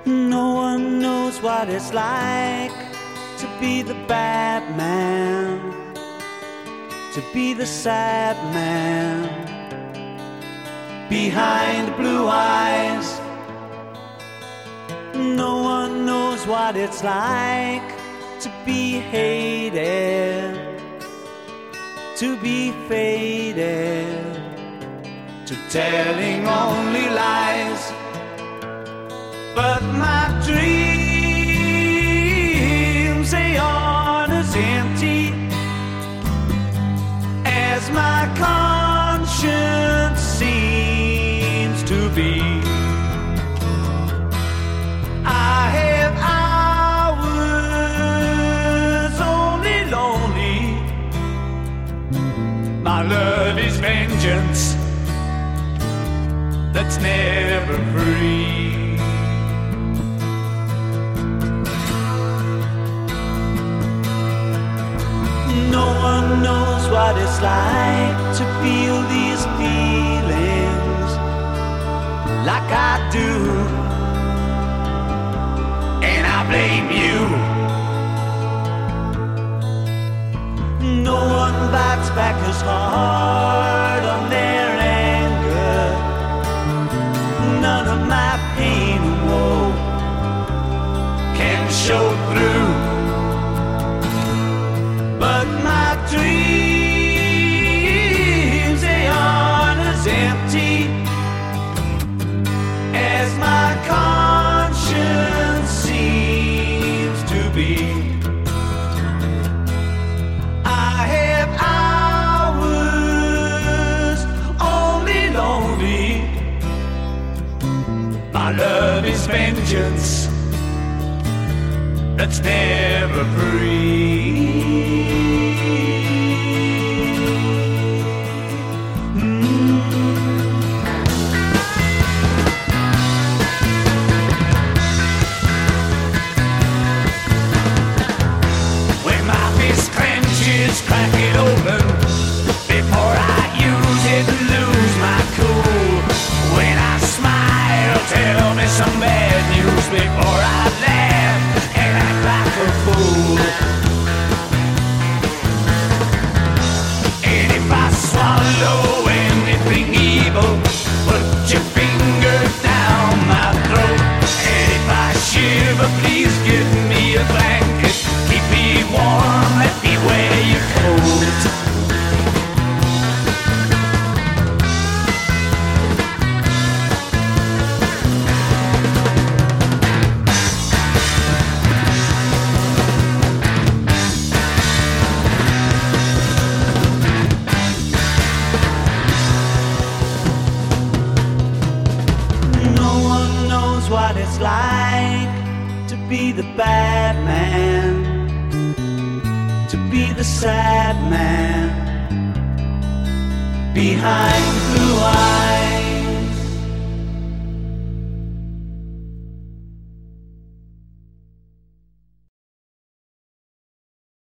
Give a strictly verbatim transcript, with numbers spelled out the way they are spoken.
No one knows what it's like to be the bad man, to be the sad man behind blue eyes. No one knows what it's like to be hated, to be faded, to telling only lies. But my dreams, they aren't as empty as my conscience seems to be. I have hours only lonely. My love is vengeance that's never free. No one knows what it's like to feel these feelings like I do, and I blame you. No one bites back as hard on their anger. None of my pain and woe can show through. But my dreams, they aren't as empty as my conscience seems to be. I have hours only lonely. My love is vengeance that's never free. Crack it open before I use it and lose my cool. When I smile, tell me some bad news before I laugh and act like a fool. And if I swallow anything evil, put your finger down my throat. And if I shiver, please give me a blanket. Keep me warm, let me wear your coat. No one knows what it's like to be the bad man, to be the sad man behind blue eyes.